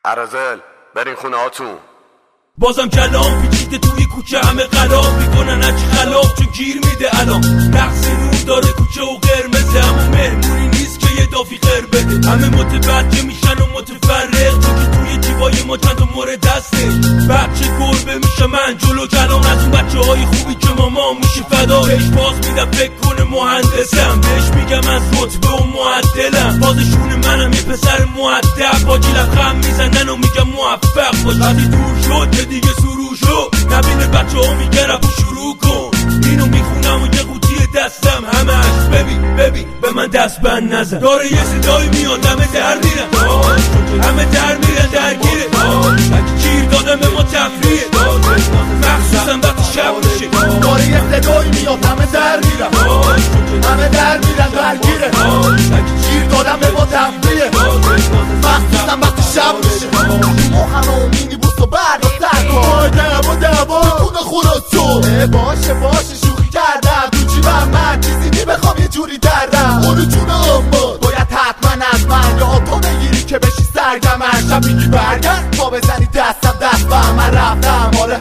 ارازل برین خونه هاتون. بازم کلام پیچیده توی کوچه، همه قلاب میکنن هرچی خلاف چون گیر میده الان. نقص نور داره کوچه و قرمزه، اما مهمونی نیست که یه دافی خیر بده. همه متوجه میشن و متفرق، چون که توی جیبای ما چند تا مورد دسته. بچه گربه میشه من جلو کلام، از اون بچه های خوبی که ماما میشه فدا. بهش باز میدم فکر کنه مهندسم، بهش میگم از رتبه و معدلم. بازشون منم یه پسر مؤدب، باجی لبخند میزنن و میگم موفق باش. وقتی دور شد که دیگه سرو شد، نبینه بچه ها میگه رفو شروع کن. اینو میخونم و یه قوطی دستم همش، ببین به من دست بند نزن. داره یه صدایی میاد همه در میرن، همه در میرن درگیره. گیر دادم به ما تفریه، مخصوصا وقتی شب میشه. داره یه صدایی میاد همه در میرن، همه در میرن درگیره. گیر دادم به ما تفریه، مخصوصا وقتی شب میشه. موخم و مینی بوست و برد و سرکار دعوا بکنه خوراسو. باشه شوخی کردم تو جیبم، من چیزی نمیخوام یه جوری دردم. اونو جون اما باید حتما از من یا تو بگیری که بشی سرگمن. شب میگی برگرد تا بزنی دستم دست و من رفتم. آره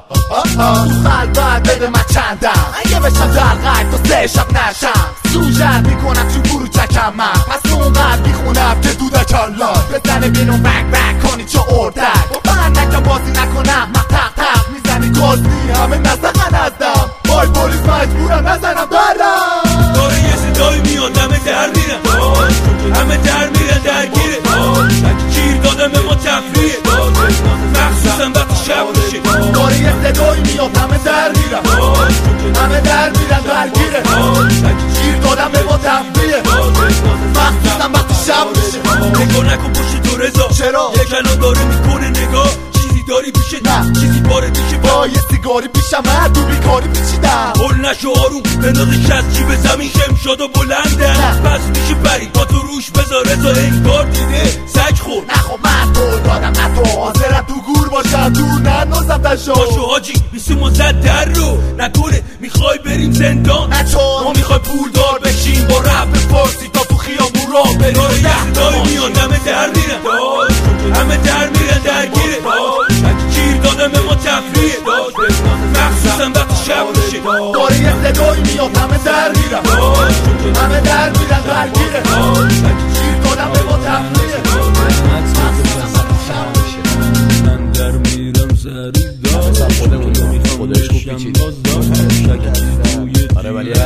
تو خلوت بده من چندم، اگه بشم در غیب تا 3 شب نشم. سوژت میکنم چون برو چکم من، پس اونقدر میخونم که دودک الله بزنه بیرون بک کنی چه اردک. با من نکم بازی نکنم، من تق میزنی گازی همه نزدن ازدم. وای پلیس مجبورم نزنم برم. داره یه صدایی میاد همه در میرن، همه در میرن درگیره. گیر دادم به ما تفریه، مخصوصا وقتی شب میشه. داره یه صدایی میاد همه در میرن، همه در میرن درگیره. گیر دادم به ما تفریه، مخصوصا وقتی شب میشه. نگاه نکن پشت تو رضا، چرا؟ یه کنان داره میکنه نگاه. چیزی داری پیشه نه، چیزی باره پیشه با یه سیگاری پیشم من تو بیکاری پیچیدم. هل نشو آروم بندازش از جیب زمین، شم شد و بلنده. پس میشه بری با تو روش بذار رضا انگار دیده سگ خور. نه خب من تو دادم نه تو حاضرم تو گور باشم، دور ننازم دشو. باشو حاجی بیسیم و زد در رو نکنه. میخوای بریم زندان نه چون ما میخوای پول دار بشیم با رپ فارسی تا تو خیابون راه بریم. داره یه صدایی میاد همه در میرن، همه در میرن درگیره. گیر دادم به ما تفریه، مخصوصا وقتی شب میشه. داره یه صدایی میاد همه در میرن، همه در میرن درگیره. گیر دادم به ما تفریه، مخصوصا وقتی شب میشه. من در میرم سری دار خودش خوب پیچید. آره ولی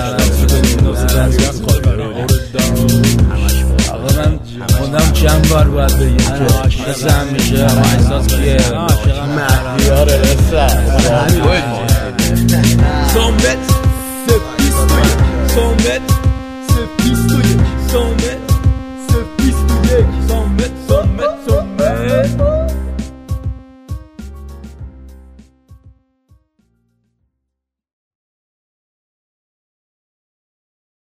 آقا من خودم چند بار باید بگیم که مثل همیشه احساس که مهدیار رسه